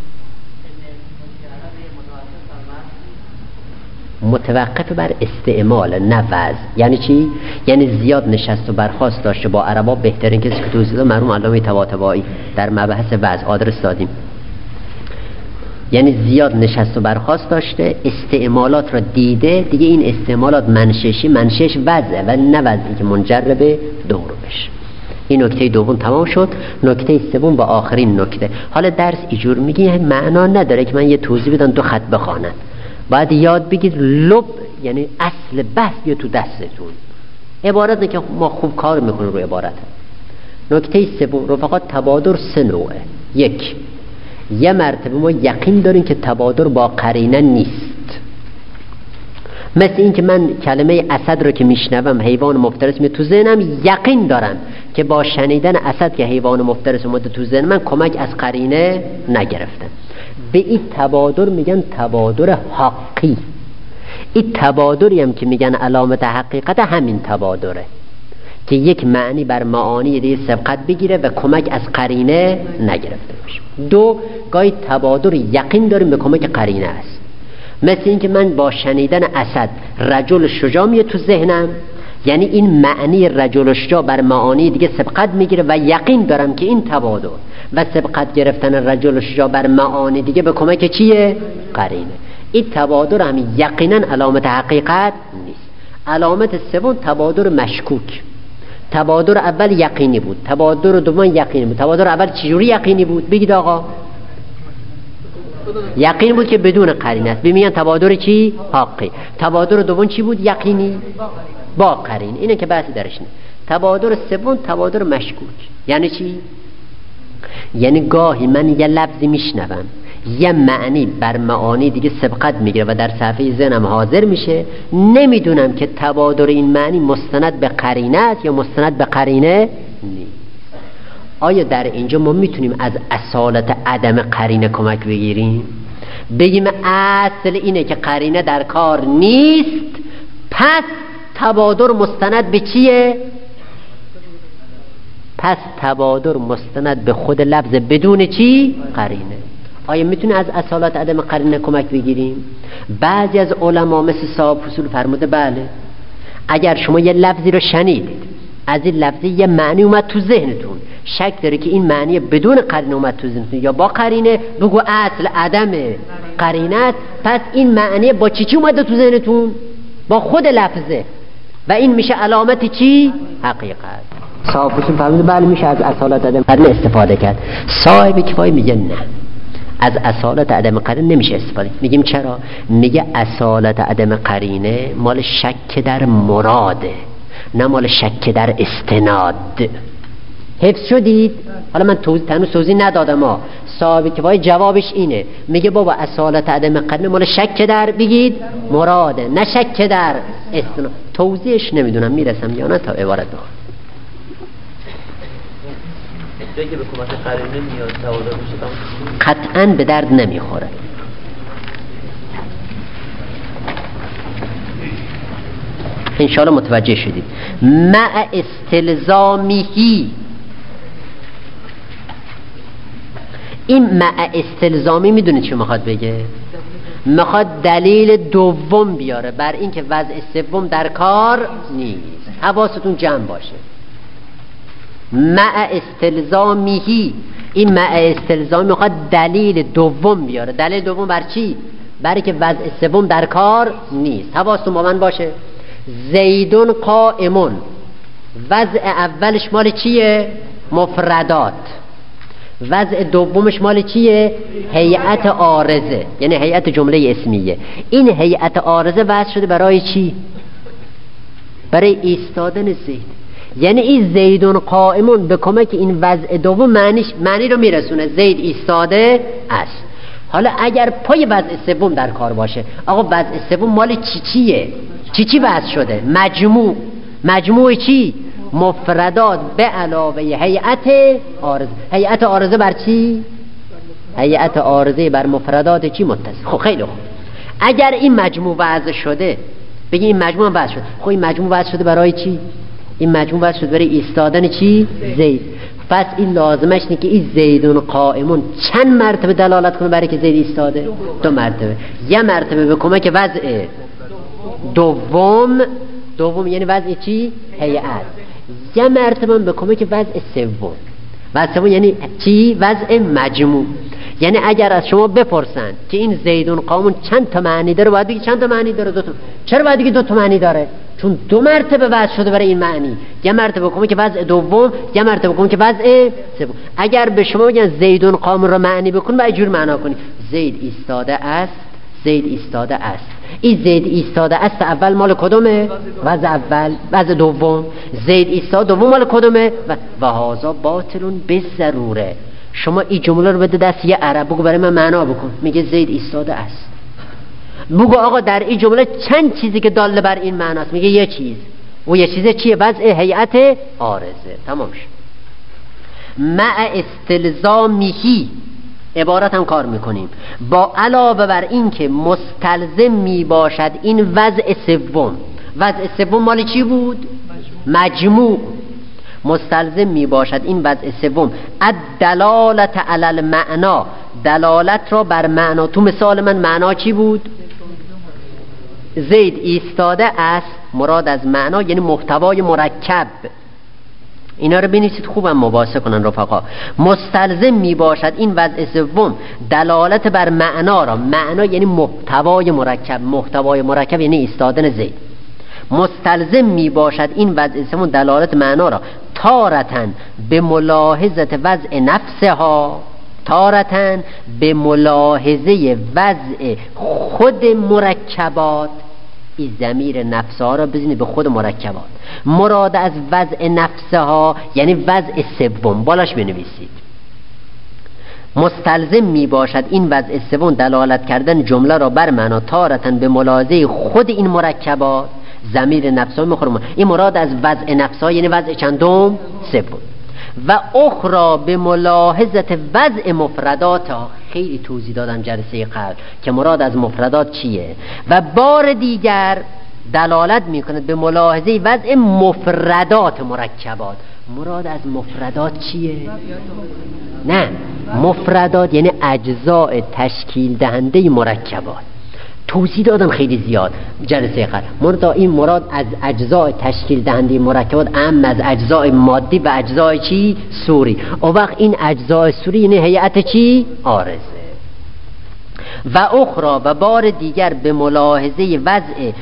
متوقف بر استعمال نه وضع. یعنی چی؟ یعنی زیاد نشست و برخاست داشته با عربا. بهترین کسی که توضیح داد مرحوم علامه طباطبایی در مبحث وضع آدرس دادیم. یعنی زیاد نشست و برخاست داشته، استعمالات را دیده، دیگه این استعمالات منششی منشش وضعه و نه وضعی که منجر به دور بشه. این نکته دوم تمام شد. نکته سوم و آخرین نکته. حالا درس اینجور میگی معنا نداره که من یه توضیح بدم دو خط بخوانم. باید یاد بگید لب یعنی اصل بحث یا تو دستتون. عبارت نه که ما خوب کار میکنیم رو عبارت. نکته سوم رفقا، تبادر سه نوعه. یک، یه مرتبه ما یقین داریم که تبادر با قرینه نیست. مثل این که من کلمه اسد رو که میشنوم حیوان مفترس می تو ذهنم، یقین دارم که با شنیدن اسد که حیوان مفترس اومده تو ذهن من کمک از قرینه نگرفتم. به این تبادر میگن تبادر حقی. این تبادری هم که میگن علامت حقیقت همین تبادره که یک معنی بر معانی دیگه سبقت بگیره و کمک از قرینه نگرفته باشه. دو، گاهی تبادر یقین داریم به کمک قرینه است. مثل این که من با شنیدن اسد رجل شجاع میاد تو ذهنم، یعنی این معنی رجل شجاع بر معانی دیگه سبقت میگیره و یقین دارم که این تبادر و سبقت گرفتن رجل شجاع بر معانی دیگه به کمک چیه؟ قرینه. این تبادر هم یقینا علامت حقیقت نیست. علامت سوم تبادر مشکوک. تبادر اول یقینی بود، تبادر دوم یقینی بود. تبادر اول چجوری یقینی بود؟ بگید آقا. یقین بود که بدون قرینه است. ببینن تبادر چی؟ حقی. تبادر دوم چی بود؟ یقینی با قرینه. اینه که بحث درش نه. تبادر سوم تبادر مشکوک. یعنی چی؟ یعنی گاهی من یه لفظی میشنوم، یه معنی بر معانی دیگه سبقت میگیره و در صفحه ذهنم حاضر میشه، نمیدونم که تبادر این معنی مستند به قرینه است یا مستند به قرینه نیست. آیا در اینجا ما میتونیم از اصالت عدم قرینه کمک بگیریم؟ بگیم اصل اینه که قرینه در کار نیست، پس تبادر مستند به چیه؟ پس تبادر مستند به خود لفظ بدون چی؟ قرینه. آیا میتونه از اصالت عدم قرینه کمک بگیریم؟ بعضی از علما مثل صاحب فصول فرموده بله، اگر شما یه لفظی رو شنیدید از این لفظه یه معنی اومد تو ذهنتون، شک داره که این معنی بدون قرینه اومد تو ذهنتون یا با قرینه، بگو اصل عدم قرینه است. پس این معنی با چی چی اومده تو ذهنتون؟ با خود لفظه، و این میشه علامت چی؟ حقیقت. صاحب حسین فرمود بله میشه از اصالت عدم قرینه استفاده کرد. صاحب کفایه میگه نه، از اصالت عدم قرینه نمیشه استفاده. میگیم چرا؟ میگه اصالت عدم قرینه مال شک در مراده، نه مال شک در استناد. حفظ شدید؟ حالا من توضیح تنو توضیح ندادم. ما صاحب کفایه جوابش اینه، میگه بابا اصالت عدم قرینه مال شک در بگید مراده، نه شک در استناد. توضیحش نمیدونم میرسم یا نه تا عبارت بخونم. جایی که به کمک قرینه میاد تعادل میشه قطعاً به درد نمیخوره. انشاءالله متوجه شدید. مع استلزامیهی، این مع استلزامی میدونید چی میخواد بگه؟ میخواد دلیل دوم بیاره بر این که وضع سوم در کار نیست. حواستون جمع باشه. مع استلزامیهی، این مع استلزامی میخواد دلیل دوم بیاره. دلیل دوم بر چی؟ برای که وضع سوم در کار نیست. حواستون با من باشه. زیدون قائمون، وضع اولش مال چیه؟ مفردات. وضع دومش مال چیه؟ هیئت عارضه، یعنی هیئت جمله اسمیه. این هیئت عارضه وضع شده برای چی؟ برای ایستادن زید. یعنی این زیدون قائمون به کمک این وضع دوم معنیش معنی رو میرسونه، زید ایستاده است. حالا اگر پای وضع سوم در کار باشه، آقا وضع سوم مال چی چیه؟ چی چی وضع شده؟ مجموع. مجموع چی؟ مفردات به علاوه هیئت عارضه. هیئت عارضه بر چی؟ هیئت عارضه بر مفردات چی متصل. خب خیلی خوب. اگر این مجموع وضع شده، بگی این مجموع وضع شده، خب این مجموع وضع شده برای چی؟ این مجموع وضع شده برای ایستادن چی؟ زید. پس این لازمش اینه که این زیدون قائمون چند مرتبه دلالت کنه برای که زید ایستاده؟ دو مرتبه. یه مرتبه به کمک وضع دوم، دوم یعنی وضع چی؟ هیئت. یه مرتبه به کمک وضع سوم. وضع سوم یعنی چی؟ وضع مجموع. یعنی اگر از شما بپرسن که این زیدون قائمون چند تا معنی داره، باید بگی چند تا معنی داره؟ دو تا. چرا باید بگی دو تا معنی داره؟ چون دو مرتبه وضع شده برای این معنی. یه مرتبه بکنم که وضع دوم، یه مرتبه بکنم که وضع سوم. اگر به شما بگن زیدون قائم رو معنی بکن، باید جور معنا کنی. زید ایستاده است، زید ایستاده است. این زید ایستاده است اول مال کدومه؟ وضع اول. وضع دوم زید ایستاده دوم مال کدومه؟ و هذا باطلون به ضروره. شما این جمله رو بده دست یه عرب، بگو برای من معنا بکن. میگه زید ایستاده است. بگو آقا در این جمله چند چیزی که داله بر این معناست؟ میگه یه چیز. و یه چیز چیه؟ وضع هیئت عارضه. تمام شد. مع استلزامیهی عبارت هم کار میکنیم. با علاوه بر این که مستلزم میباشد این وضع سوم. وضع سوم مال چی بود؟ مجموع. مستلزم میباشد این وضع سوم الدلالت علی المعنا، دلالت را بر معنا. تو مثال من معنا چی بود؟ زید ایستاده است. مراد از معنا یعنی محتوای مرکب. اینا رو بنویسید خوبم مباحثه کنن رفقا. مستلزم می باشد این وضع سوم دلالت بر معنا را. معنا یعنی محتوای مرکب. محتوای مرکب یعنی ایستادن زید. مستلزم می باشد این وضع سوم دلالت معنا را تارتن به ملاحظه وضع نفسها، تارتن به ملاحظه وضع خود مرکبات. این ضمیر نفسها را بزنید به خود مرکبات. مراد از وضع نفسها یعنی وضع سوم، بالاش بنویسید. مستلزم می باشد این وضع سوم دلالت کردن جمله را بر معنا تارتن به ملاحظه خود این مرکبات. ضمیر نفسها میخوره. این مراد از وضع نفسها یعنی وضع چندم؟ سوم. و اخرى به ملاحظه وضع مفردات. خیلی توضیح دادم جلسه قبل که مراد از مفردات چیه. و بار دیگر دلالت میکنه به ملاحظه وضع مفردات مرکبات. مراد از مفردات چیه؟ نه، مفردات یعنی اجزاء تشکیل دهنده مرکبات. توضیح دادم خیلی زیاد جلسه قبل. مراد این مراد از اجزای تشکیل دهنده مرکبات اهم از اجزای مادی و اجزای چی؟ صوری. او وقت این اجزای صوری یعنی هیئت چی؟ عارضه. و اخرى و بار دیگر به ملاحظه وضع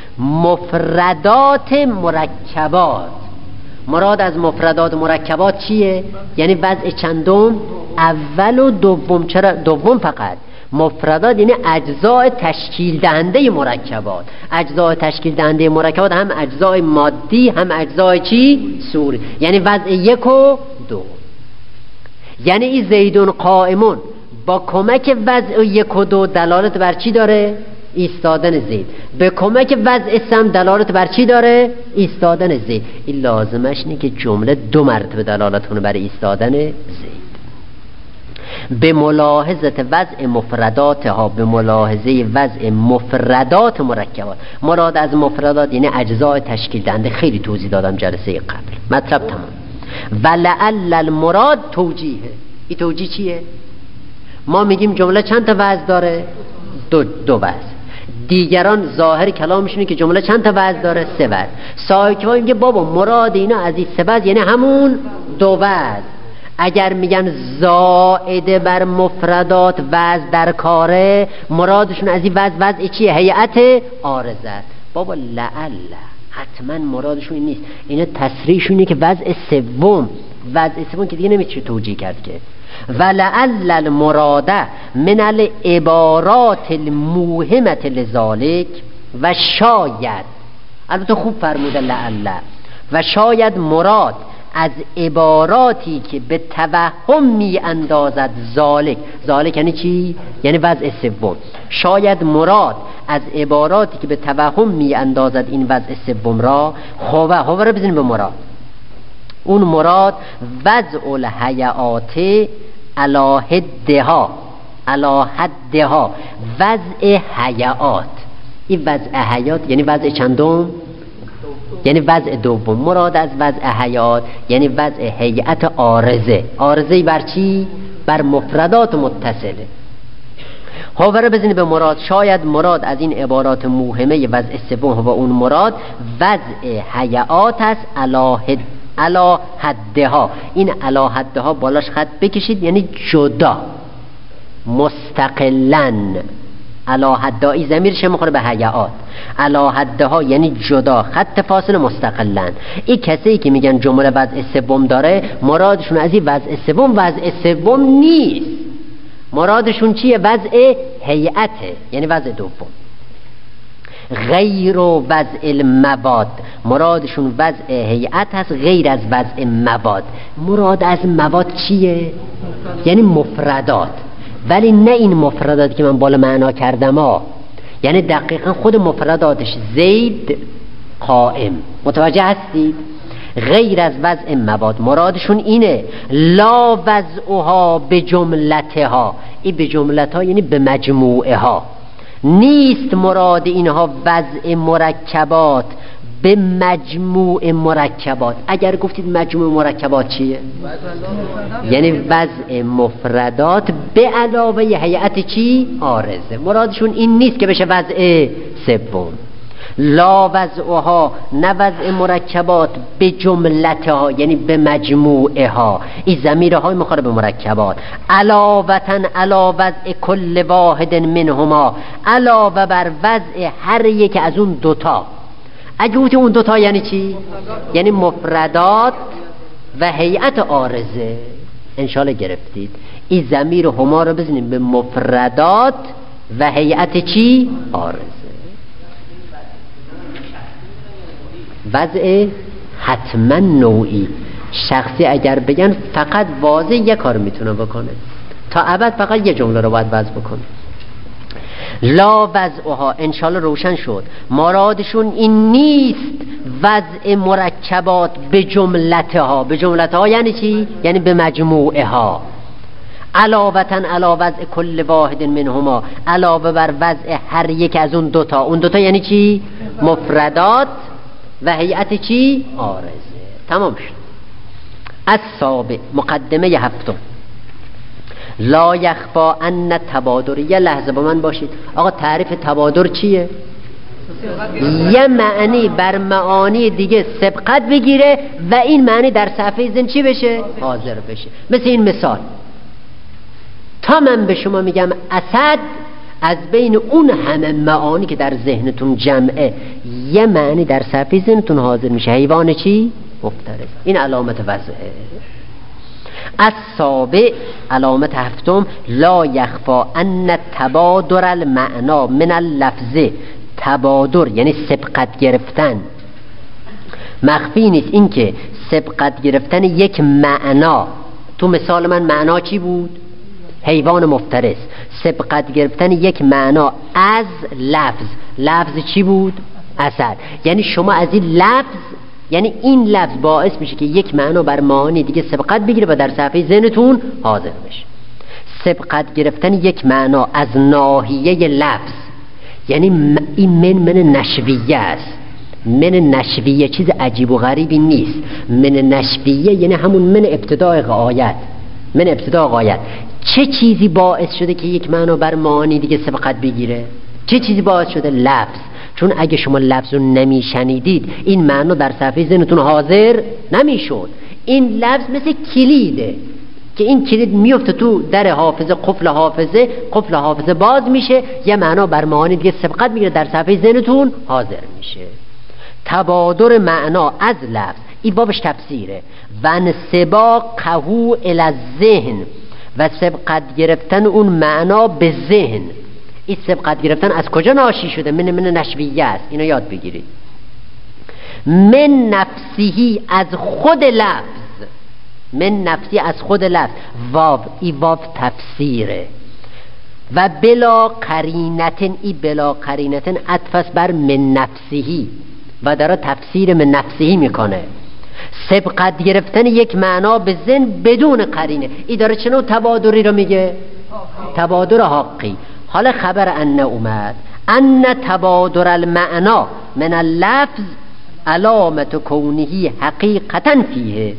مفردات مرکبات. مراد از مفردات مرکبات چیه؟ یعنی وضع چندم؟ اول و دوم. چرا دوم فقط؟ مفردات یعنی اجزای تشکیل دهنده مرکبات. اجزای تشکیل دهنده مرکبات هم اجزای مادی هم اجزای چی؟ صوری. یعنی وضع یک و دو. یعنی این زیدون قائمون با کمک وضع یک و دو دلالت بر چی داره؟ ایستادن زید. به کمک وضع سم دلالت بر چی داره؟ ایستادن زید. این لازمش اینه که جمله دو مرتبه دلالت کنه بر ایستادن زید. به ملاحظه وضع مفرداتها، به ملاحظه وضع مفردات مرکبات. مراد از مفردات یعنی اجزای تشکیل دهنده. خیلی توضیح دادم جلسه قبل. مطلب تمام. ولعل المراد توجیهه. این توجیه چیه؟ ما میگیم جمله چند تا وضع داره؟ دو دو وضع. دیگران ظاهر کلامشونه که جمله چند تا وضع داره؟ سه وضع. سایک‌ها میگه بابا مراد اینا از این سه وضع یعنی همون دو وضع. اگر میگن زائده بر مفردات وضع در کاره، مرادشون از این وضع وضع چیه؟ هیئت عارضه. بابا لعل حتما مرادشون این نیست. اینا تصریحشونه که وضع سوم، وضع سوم که دیگه نمیشه توجیه کرد که. ولعل المراد من العبارات الموهمه لذالک و شاید، البته خوب فرموده لعل، و شاید مراد از عباراتی که به توهم می اندازد ذالک. ذالک یعنی چی؟ یعنی وضع سوم. شاید مراد از عباراتی که به توهم می اندازد این وضع سوم را، خوبه خوبه رو بزنیم به مراد. اون مراد وضع الحیات علی حدها، علی حدها، وضع حیات. این وضع حیات یعنی وضع چندم؟ یعنی وضع دوم. مراد از وضع حیات یعنی وضع هیئت عارضه. عارضه بر چی؟ بر مفردات متصله. حاوره بزنی به مراد. شاید مراد از این عبارات موهمه وضع سوم و اون مراد وضع حیات است علی علی حدها. این علی حدها بالاش خط بکشید یعنی جدا، مستقلن. علی حدها این ضمیرش میخوره به حیات. علی حدها یعنی جدا، خط فاصله، مستقلن. این کسایی که میگن جمله وضع سوم داره، مرادشون از این وضع سوم وضع سوم نیست. مرادشون چیه؟ وضع هیئته، یعنی وضع دوم. غیر و وضع المواد، مرادشون وضع هیئت هست غیر از وضع مواد. مراد از مواد چیه؟ یعنی مفردات، ولی نه این مفردات که من بالا معنا کردم ها. یعنی دقیقا خود مفرداتش زید قائم. متوجه هستید؟ غیر از وضع مواد مرادشون اینه. لا وضعها به جملتها، این به جملتها یعنی به مجموعها. نیست مراد اینها وضع مرکبات به مجموع مرکبات. اگر گفتید مجموع مرکبات چیه؟ یعنی وضع مفردات به علاوه هیئت چی؟ عارضه. مرادشون این نیست که بشه وضع سوم. لا وضعها، نه وضع مرکبات به جملتها یعنی به مجموعها. این ضمیرهای مخاطب به مرکبات. علاوةً علی وضع کل واحد منهما، علاوه بر وضع هر یک از اون دوتا. اگه گفتی اون دوتا یعنی چی؟ یعنی مفردات و هیئت عارضه. انشالله گرفتید. این ضمیر هما رو بزنیم به مفردات و هیئت چی؟ عارضه. وضع حتما نوعی. شخصی اگر بگن فقط واضح یک کار میتونه بکنه، تا ابد فقط یه جمله رو باید وضع بکنه. لا وضعها، انشالله روشن شد. مرادشون این نیست وضع مرکبات به جملتها. به جملتها یعنی چی؟ یعنی به مجموعها. علاوةً علی وضع کل واحد منهما، علاوه بر وضع هر یک از اون دوتا. اون دوتا یعنی چی؟ مفردات و هیئت چی؟ عارضه. تمام شد. السابع، مقدمه هفتم. لا یخفا ان تبادر. یه لحظه با من باشید. آقا تعریف تبادر چیه؟ یه معنی بر معانی دیگه سبقت بگیره و این معنی در صفحه ذهن چی بشه؟ حاضر بشه. مثل این مثال، تا من به شما میگم اسد، از بین اون همه معانی که در ذهنتون جمعه یه معنی در صفحه ذهنتون حاضر میشه. حیوان چی؟ مفترس. این علامت وضعه. السابع، علامت هفتم، لا یخفا ان تبادر المعنا من اللفظ. تبادر یعنی سبقت گرفتن، مخفی نیست این که سبقت گرفتن یک معنا. تو مثال من معنا چی بود؟ حیوان مفترس. سبقت گرفتن یک معنا از لفظ. لفظ چی بود؟ اسد. یعنی شما از این لفظ، یعنی این لفظ باعث میشه که یک معنا بر معانی دیگه سبقت بگیره و در صفحه ذهنتون حاضر بشه. سبقت گرفتن یک معنا از ناحیه لفظ، یعنی این من من نشویه است. من نشویه چیز عجیب و غریبی نیست. من نشویه یعنی همون من ابتدای غایت. من ابتدای غایت. چه چیزی باعث شده که یک معنا بر معانی دیگه سبقت بگیره؟ چه چیزی باعث شده؟ لفظ. چون اگه شما لفظ رو نمیشنیدید این معنا در صفحه ذهنتون حاضر نمیشد. این لفظ مثل کلیده که این کلید میفته تو در حافظه، قفل حافظه، قفل حافظه باز میشه، یه معنا بر معانی دیگه سبقت میگیره، در صفحه ذهنتون حاضر میشه. تبادر معنا از لفظ، این بابش تفسیره. و انسباقه الی الذهن، و سبقت گرفتن اون معنا به ذهن. این سبقت گرفتن از کجا ناشی شده؟ من من نشویه است. اینو یاد بگیرید. من نفسیهی، از خود لفظ. من نفسی، از خود لفظ. واو، ای واو تفسیره. و بلا قرینتن، ای بلا قرینتن عطف بر من نفسیهی و داره تفسیر من نفسیهی میکنه. سبقت گرفتن یک معنا به ذهن بدون قرینه، ای داره چنو تبادری رو میگه؟ تبادر حقی. حالا خبر ان اومد ان تبادر المعنا من اللفظ علامت کونهی حقیقتا فیه.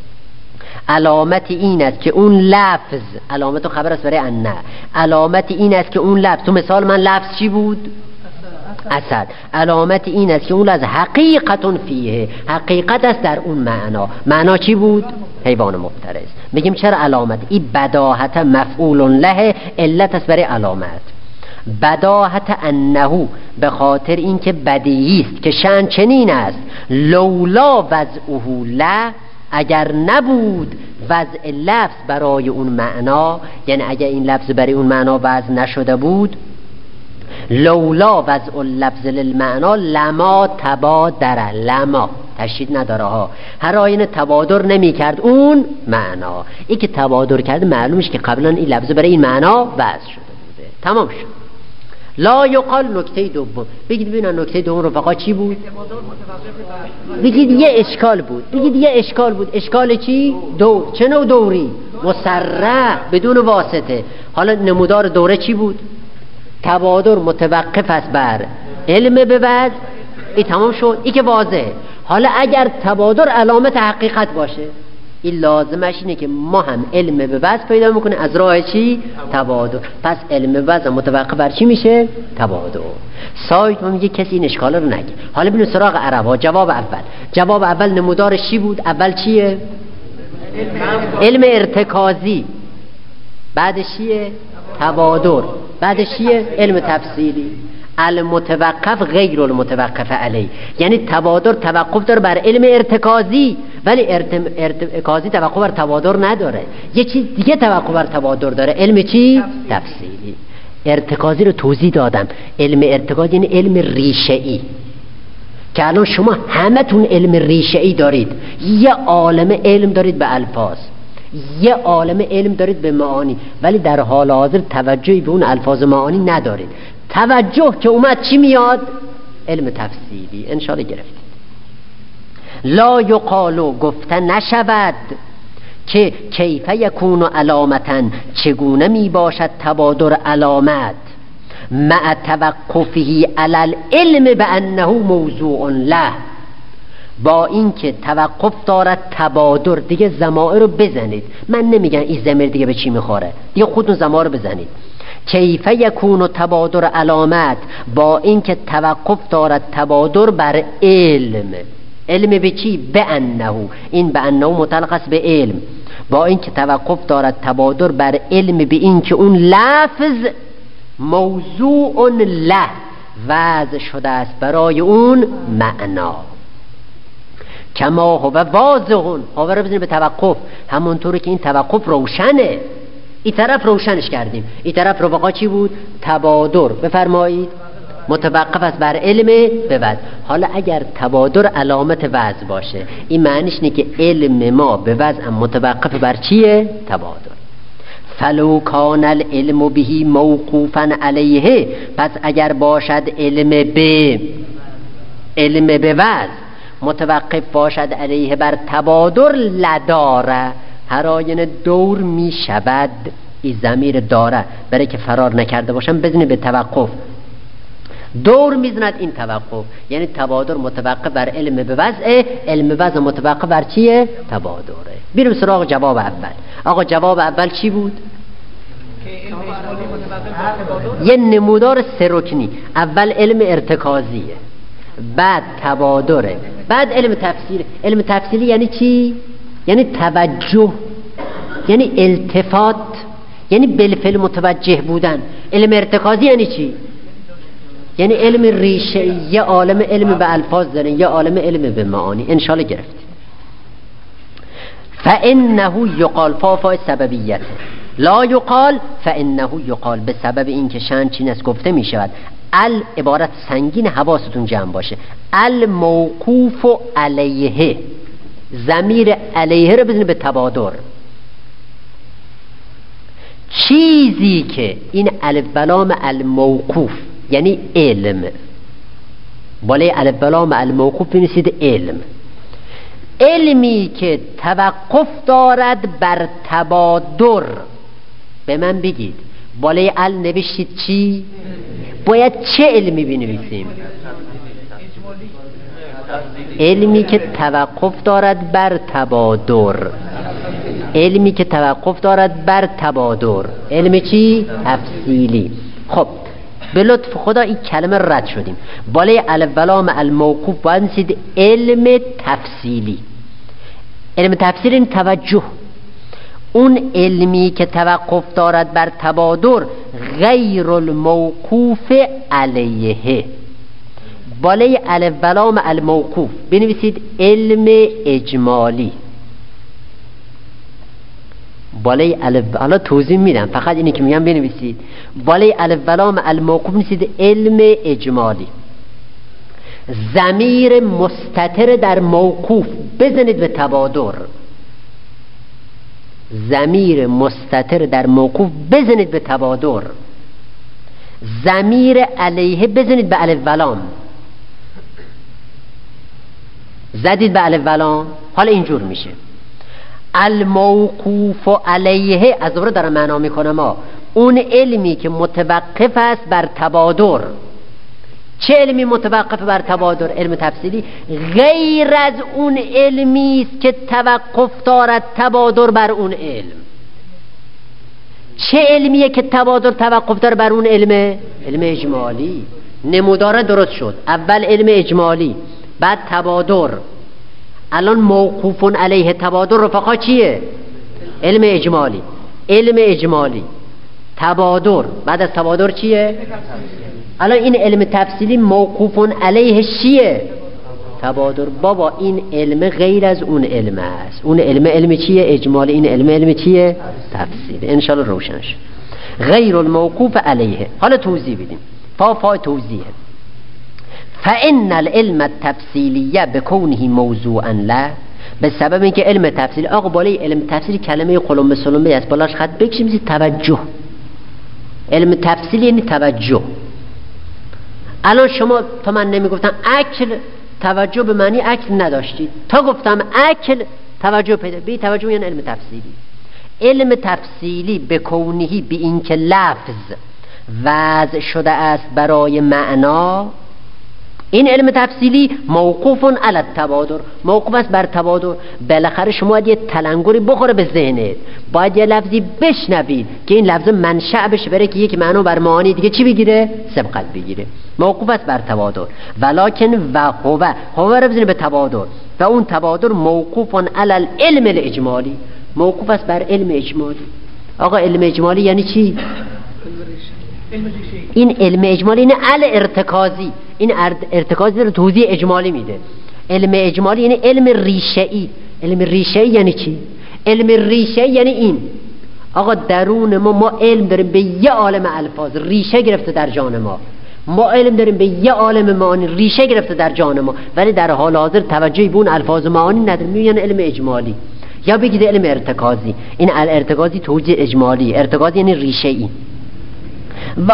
علامت این است که اون لفظ، علامت خبر است برای ان، علامت این است که اون لفظ، تو مثال من لفظ چی بود؟ اسد. علامت این است که اون لفظ حقیقتون فیه، حقیقت است در اون معنا. معنا چی بود؟ حیوان مفترس. میگیم چرا علامت؟ این بداهت مفعول له، علت است برای علامت. بداهت انه، به خاطر اینکه بدیهی است که شأن چنین است. لولا وضعه له، اگر نبود وضع لفظ برای اون معنا، یعنی اگر این لفظ برای اون معنا وضع نشده بود، لولا وضع اللفظ للمعنا لما تبادر. لما تشدید نداره ها، هر آینه تبادر نمی کرد اون معنا. این که تبادر کرده معلومش که قبلا این لفظ برای این معنا وضع شده بوده. تمام شد. لا یقال. نکته دوم بگید ببینن نکته دوم رفقا چی بود؟ بگید یه اشکال بود. بگید یه اشکال بود. اشکال چی؟ دو. چه نوع دوری؟ مصرح، بدون واسطه. حالا نمودار دوره چی بود؟ تبادر متوقف است بر علم به وضع. این تمام شد. این که واضحه. حالا اگر تبادر علامت حقیقت باشه، این لازمش اینه که ما هم علم به وضع پیدا میکنه از راه چی؟ تبادر. پس علم به وضع متوقف بر چی میشه؟ تبادر. سایت ما میگه کسی این اشکاله رو نگه. حالا ببینید سراغ عربا. جواب اول، جواب اول نمودارش چی بود؟ اول چیه؟ علم ارتکازی. بعدش چیه؟ تبادر. بعدش چیه؟ علم تفصیلی. المتوقف غیر المتوقف علی، یعنی تبادر توقف داره بر علم ارتکازی، ولی ارتکازی توقف بر تبادر نداره. یه چیز دیگه توقف بر تبادر داره. علم چی؟ تفصیلی. ارتکازی رو توضیح دادم. علم ارتکاز یعنی علم ریشه‌ای، که الان شما همتون علم ریشه‌ای دارید. یه عالم علم دارید به الفاظ، یه عالم علم دارید به معانی، ولی در حال حاضر توجهی به اون الفاظ معانی ندارید. توجه که اومد چی میاد؟ علم تفصیلی. انشاءالله گرفتید. لا یقالو، گفته نشود که کیف یکون علامتن، چگونه می باشد تبادر علامت، مع توقفه علی العلم بانه موضوع له، با اینکه توقف دارد تبادر. دیگه ضمائر رو بزنید، من نمیگم این ضمیر دیگه به چی میخوره، دیگه خودتون ضمائر رو بزنید. کیف یکون تبادر علامت، با اینکه توقف دارد تبادر بر علم. علم به چی؟ به انه. این به انه متعلق است به علم. با اینکه توقف دارد تبادر بر علم به اینکه اون لفظ موضوع له، وضع شده است برای اون معنا. کما هو واضحون، هو رو بزنید به توقف، همونطوری که این توقف روشنه. این طرف روشنش کردیم، این طرف رفقا چی بود؟ تبادر. بفرمایید متوقف است بر علم به وضع. حالا اگر تبادر علامت وضع باشه، این معنیش اینه که علم ما به وضع متوقف بر چیه؟ تبادر. فلو کان العلم بهی موقوفا علیه، پس اگر باشد علم به علم به وضع متوقف باشد علیه بر تبادر، لداره، هر آینه دور می شود. این ضمیر داره برای که فرار نکرده باشم بزنید به توقف، دور میزند این توقف، یعنی تبادر متوقف بر علم به وضع، علم وضع متوقف بر چیه؟ تبادره. بریم سراغ جواب اول. آقا جواب اول چی بود؟ یه نمودار سه رکنی. اول علم ارتکازیه، بعد تبادره، بعد علم تفسیر. علم تفسیری یعنی چی؟ یعنی توجه، یعنی التفات، یعنی بالفعل متوجه بودن. علم ارتکازی یعنی چی؟ یعنی علم ریشه، یه عالم علم به الفاظ داره، یه عالم علم به معانی. انشالله گرفتید. فانه یقال، فافای سببیت، لا یقال فانه یقال، به سبب این که شأن چین است گفته می شود. ال عبارت سنگین، حواستون جمع باشه. الموقوف علیه، ضمیر علیه رو بزنید به تبادر. چیزی که این الف و لام الموقوف یعنی علم، بالای الف و لام الموقوف بنویسید علم. علمی که توقف دارد بر تبادر. به من بگید بالای ال نوشتید چی؟ باید چه علمی بنویسیم؟ علمی که توقف دارد بر تبادر. علمی که توقف دارد بر تبادر. علم چی؟ تفصیلی. خب به لطف خدا این کلمه رد شدیم. بالای الف و لام الموقوف باید نویسید علم تفصیلی. علم تفصیلی این توجه. اون علمی که توقف دارد بر تبادر غیر الموقوف علیه. بالای الف و لام الموقوف بنویسید علم اجمالی. بالای الف، حالا توضیح میدم، فقط اینی که میگم بنویسید. بالای الف و لام الموقوف بنویسید علم اجمالی. ضمیر مستتر در موقوف بزنید به تبادر. ضمیر مستتر در موقوف بزنید به تبادر. ضمیر علیه بزنید به الف و لام. زدید به الف و لام، حالا اینجور میشه الموقوف علیه. از دوباره دارم معنا میکنم ها. اون علمی که متوقف است بر تبادر. چه علمی متوقف بر تبادر؟ علم تفصیلی. غیر از اون علمی است که توقف دارد تبادر بر اون علم. چه علمیه که تبادر توقف داره بر اون علم؟ علم اجمالی. نمودار درست شد. اول علم اجمالی، بعد تبادر. الان موقوفون علیه تبادر رفقا چیه؟ علم اجمالی. علم اجمالی، تبادر، بعد از تبادر چیه؟ الان این علم تفصیلی موقوفون علیه چیه؟ تبادر. بابا این علم غیر از اون علم است. اون علم علم چیه؟ اجمالی. این علم علم چیه؟ تفصیلی. انشالله روشن شد. غیر الموقوف علیه. حالا توضیح بدیم. فا فا توضیحه. فإن العلم التفصیلیه بکونه موضوعا له، به سبب اینکه علم تفصیلی، آقا بالای علم تفصیلی کلمه قلم سلمه است، بالاش خط بکشیم میشه توجه. علم تفصیلی یعنی توجه. الان شما تا من نمیگفتم اکل، توجه به معنی اکل نداشتید. تا گفتم اکل توجه پیدا. بی توجه یعنی علم تفصیلی. علم تفصیلی به کونهی، به اینکه لفظ وضع شده است برای معنا، این علم تفصیلی موقوف علی التبادر، موقوف است بر تبادر. بالاخره شما باید یه تلنگری بخوره به ذهنت، باید یه لفظی بشنوید که این لفظ منشأ بشه بره که یک معنا بر معانی دیگه چی بگیره؟ سبقت بگیره. موقوف است بر تبادر. ولکن و هو هو رو بزنید به تبادر و اون تبادر موقوف علی العلم الاجمالی، موقوف است بر علم اجمالی. آقا علم اجمالی یعنی چی؟ این علم اجمالی این ال ارتکازی، این ارتکازی رو توضیح اجمالی میده. علم اجمالی یعنی علم ریشه‌ای. علم ریشه‌ای یعنی چی؟ علم ریشه‌ای یعنی این آقا درون ما ما علم داریم به یه عالم الفاظ ریشه گرفته در جان ما، ما علم داریم به یه عالم معانی ریشه گرفته در جان ما، ولی در حال حاضر توجهی به اون الفاظ معانی نداریم، میگن علم اجمالی. یا بگید علم ارتکازی، این ارتکازی توجیه اجمالی، ارتکازی یعنی ریشه‌ای. و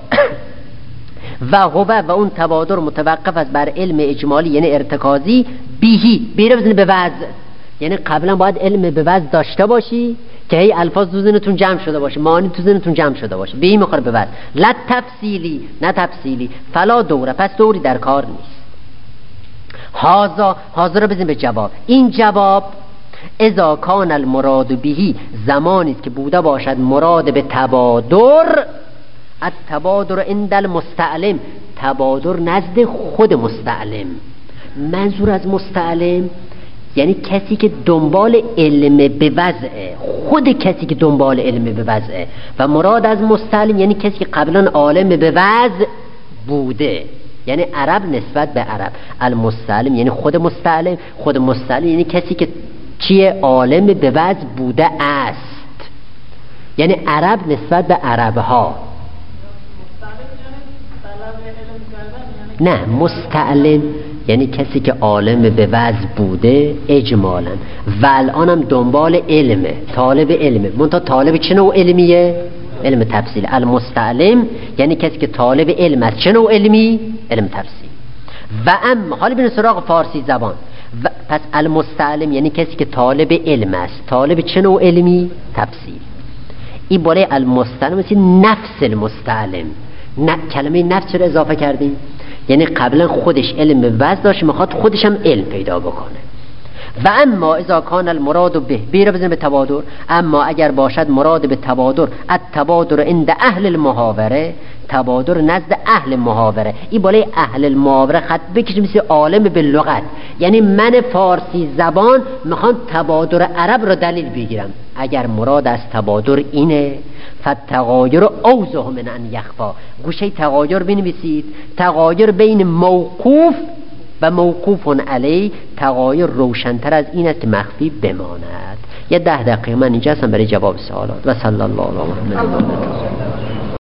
و هو و اون تبادر متوقف است بر علم اجمالی یعنی ارتکازی. بیهی بیره بزنی به وضع، یعنی قبلا باید علم به وضع داشته باشی که هی الفاظ تو ذهنتون جمع شده باشه، معانی تو ذهنتون جمع شده باشه. بیهی میخوره به وضع. لا تفصیلی، نه تفصیلی. فلا دوره، پس دوری در کار نیست. هازا هازا رو بزنی به جواب. این جواب اذا کان المراد بهی، زمانی است که بوده باشد مراد به تبادر، التبادر عند المستعلم، تبادر نزد خود مستعلم. منظور از مستعلم یعنی کسی که دنبال علم به وضعه، خود کسی که دنبال علم به وضعه. و مراد از مستعلم یعنی کسی که قبلا عالم به وضع بوده، یعنی عرب نسبت به عرب. المستعلم یعنی خود مستعلم، خود مستعلم یعنی کسی که چیه؟ عالم به وضع بوده است، یعنی عرب نسبت به عربها. نه، مستعلم یعنی کسی که عالم به وضع بوده اجمالا و الان هم دنبال علمه، طالب علمه. منتها طالب چه نوع علمیه؟ علم تفصیل. المستعلم یعنی کسی که طالب علم است. چه نوع علمی؟ علم تفصیل. و اما حالا ببین سراغ فارسی زبان. و پس المستعلم یعنی کسی که طالب علم است. طالب چه نوع علمی؟ تفصیل. این بالای المستعلم مثل نفس المستعلم. نه، کلمه نفس رو اضافه کردیم، یعنی قبلا خودش علم به وضع داشت، میخواد خودش هم علم پیدا بکنه. و اما اذا کان المراد به، بیره بزنیم به تبادر. اما اگر باشد مراد به تبادر، التبادر عند اهل المحاوره، تبادر نزد اهل محاوره. این بالای اهل المحاوره خط بکشیم مثل عالم به لغت، یعنی من فارسی زبان میخوام تبادر عرب رو دلیل بگیرم. اگر مراد از تبادر اینه، فتغایر اوضح من ان یخفا، گوشه تغایر بنویسید. تغایر بین موقوف و موقوف علی، تغایر روشن‌تر از این است که مخفی بماند. یه ده دقیقه من اینجا هستم برای جواب سوالات. و صلی الله علی محمد.